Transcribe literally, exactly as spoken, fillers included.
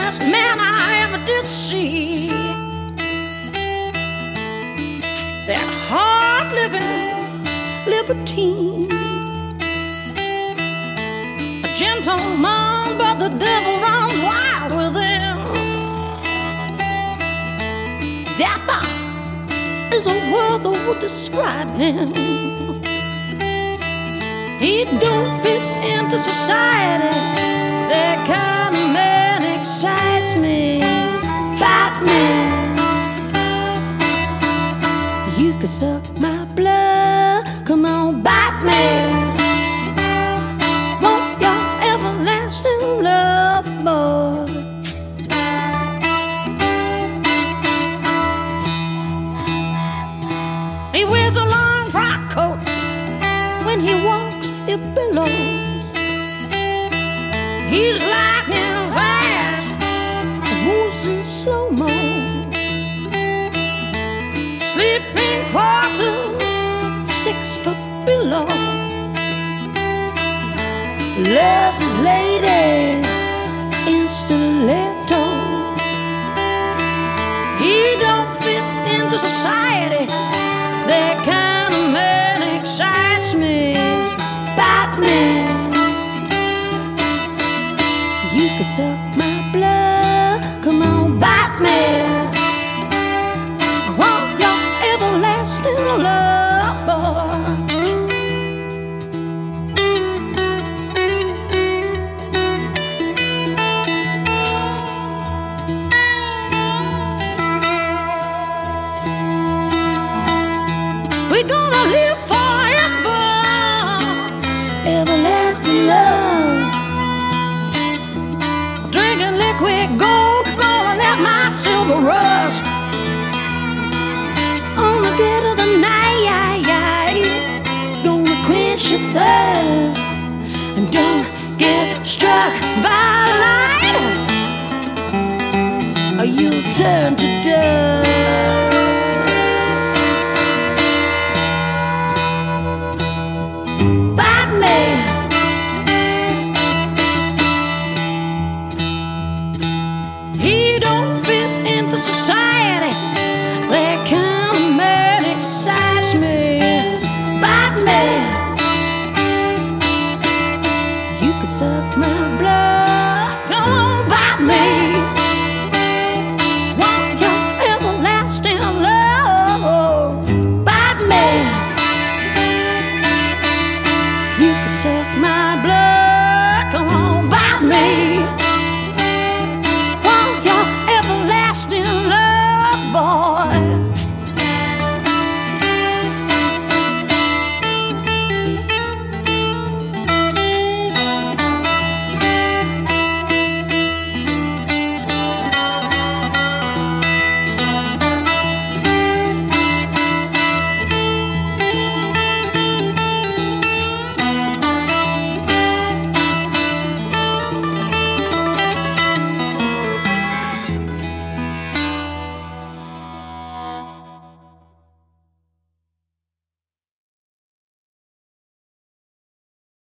best man I ever did see. That hard-living libertine, a gentleman, but the devil runs wild with him. Dapper is a word that would describe him. He don't fit into society. That kind of man excites me. Batman, you can suck my blood. Come on, Batman. Want your everlasting love, boy. He wears a long frock coat. When he walks, it billows. He's lightning fast, moves in slow-mo. Sleeping quarters, six foot below. Loves his lady in stiletto. He don't fit into society. That kind of man excites me. Batman, you can suck my blood. Come on, Batman. I want your everlasting love, boy. We're gonna live forever, everlasting love. Drinking liquid gold, gonna let my silver rust. On the dead of the night, gonna quench your thirst. And don't get struck by lightning, or you'll turn to dust.